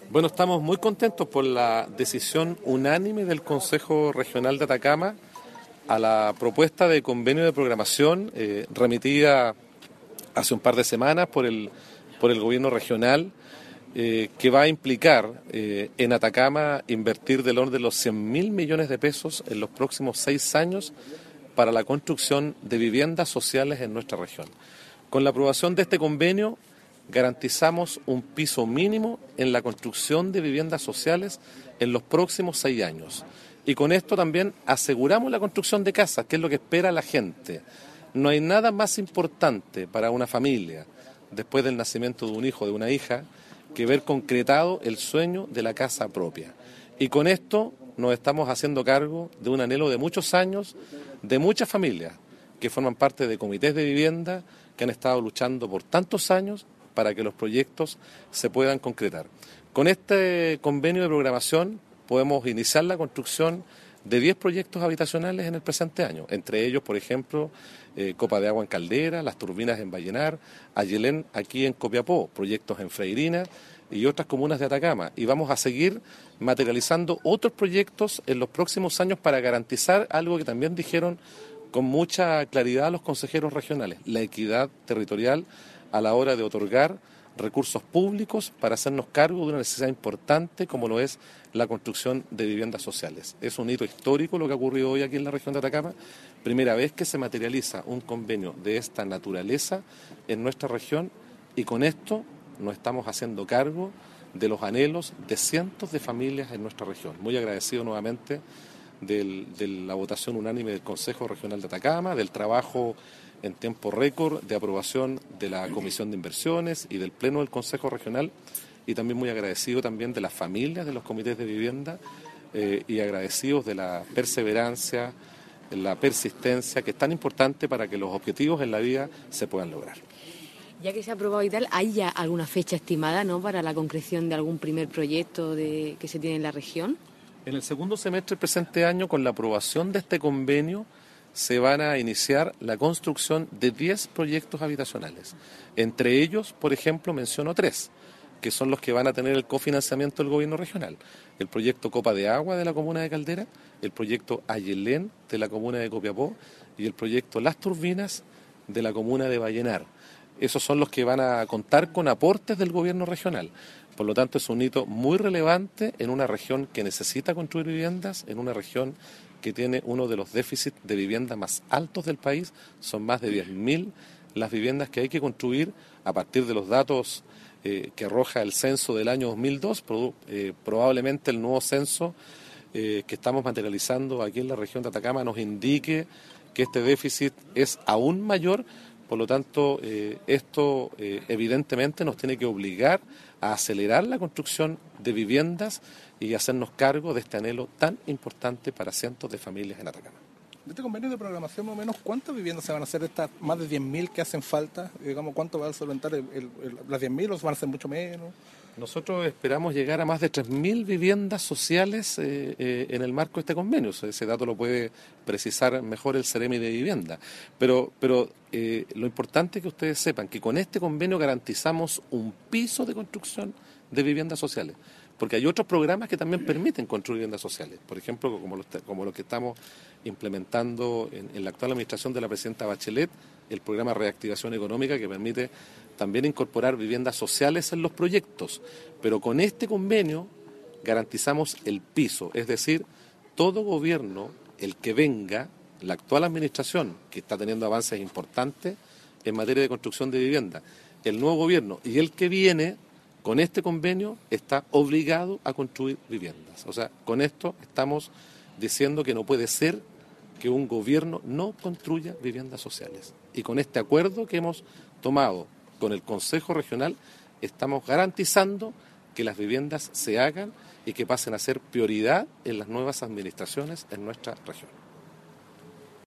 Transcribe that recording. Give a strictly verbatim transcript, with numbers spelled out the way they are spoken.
Bueno, estamos muy contentos por la decisión unánime del Consejo Regional de Atacama a la propuesta de convenio de programación eh, remitida hace un par de semanas por el, por el gobierno regional, eh, que va a implicar eh, en Atacama invertir del orden de los cien mil millones de pesos en los próximos seis años para la construcción de viviendas sociales en nuestra región. Con la aprobación de este convenio garantizamos un piso mínimo en la construcción de viviendas sociales en los próximos seis años. Y con esto también aseguramos la construcción de casas, que es lo que espera la gente. No hay nada más importante para una familia, después del nacimiento de un hijo o de una hija, que ver concretado el sueño de la casa propia. Y con esto nos estamos haciendo cargo de un anhelo de muchos años, de muchas familias que forman parte de comités de vivienda, que han estado luchando por tantos años para que los proyectos se puedan concretar. Con este convenio de programación podemos iniciar la construcción de diez proyectos habitacionales en el presente año, entre ellos, por ejemplo, eh, Copa de Agua en Caldera, Las Turbinas en Vallenar, Ayelén aquí en Copiapó, proyectos en Freirina y otras comunas de Atacama. Y vamos a seguir materializando otros proyectos en los próximos años para garantizar algo que también dijeron con mucha claridad los consejeros regionales, la equidad territorial a la hora de otorgar recursos públicos para hacernos cargo de una necesidad importante como lo es la construcción de viviendas sociales. Es un hito histórico lo que ha ocurrido hoy aquí en la región de Atacama, primera vez que se materializa un convenio de esta naturaleza en nuestra región, y con esto nos estamos haciendo cargo de los anhelos de cientos de familias en nuestra región. Muy agradecido nuevamente del, de la votación unánime del Consejo Regional de Atacama, del trabajo en tiempo récord de aprobación de la Comisión de Inversiones y del Pleno del Consejo Regional, y también muy agradecido también de las familias de los comités de vivienda eh, y agradecidos de la perseverancia, la persistencia, que es tan importante para que los objetivos en la vida se puedan lograr. Ya que se ha aprobado y tal, ¿hay ya alguna fecha estimada, ¿no?, para la concreción de algún primer proyecto de, que se tiene en la región? En el segundo semestre del presente año, con la aprobación de este convenio, se van a iniciar la construcción de diez proyectos habitacionales. Entre ellos, por ejemplo, menciono tres, que son los que van a tener el cofinanciamiento del gobierno regional. El proyecto Copa de Agua de la comuna de Caldera, el proyecto Ayelén de la comuna de Copiapó y el proyecto Las Turbinas de la comuna de Vallenar. Esos son los que van a contar con aportes del gobierno regional. Por lo tanto, es un hito muy relevante en una región que necesita construir viviendas, en una región que tiene uno de los déficits de vivienda más altos del país. Son más de diez mil las viviendas que hay que construir a partir de los datos eh, que arroja el censo del año dos mil dos, pro, eh, probablemente el nuevo censo eh, que estamos materializando aquí en la región de Atacama nos indique que este déficit es aún mayor. Por lo tanto, eh, esto eh, evidentemente nos tiene que obligar a acelerar la construcción de viviendas y hacernos cargo de este anhelo tan importante para cientos de familias en Atacama. De este convenio de programación, más o menos, ¿cuántas viviendas se van a hacer de estas más de diez mil que hacen falta? Digamos, ¿cuánto va a solventar el, el, el, las diez mil o van a ser mucho menos? Nosotros esperamos llegar a más de tres mil viviendas sociales eh, eh, en el marco de este convenio. Ese dato lo puede precisar mejor el Ceremi de Vivienda. Pero, pero eh, lo importante es que ustedes sepan que con este convenio garantizamos un piso de construcción de viviendas sociales. Porque hay otros programas que también permiten construir viviendas sociales. Por ejemplo, como los, como los que estamos implementando en, en la actual administración de la presidenta Bachelet, el programa Reactivación Económica, que permite también incorporar viviendas sociales en los proyectos. Pero con este convenio garantizamos el piso, es decir, todo gobierno, el que venga, la actual administración, que está teniendo avances importantes en materia de construcción de vivienda, el nuevo gobierno y el que viene, con este convenio está obligado a construir viviendas. O sea, con esto estamos diciendo que no puede ser que un gobierno no construya viviendas sociales. Y con este acuerdo que hemos tomado con el Consejo Regional, estamos garantizando que las viviendas se hagan y que pasen a ser prioridad en las nuevas administraciones en nuestra región.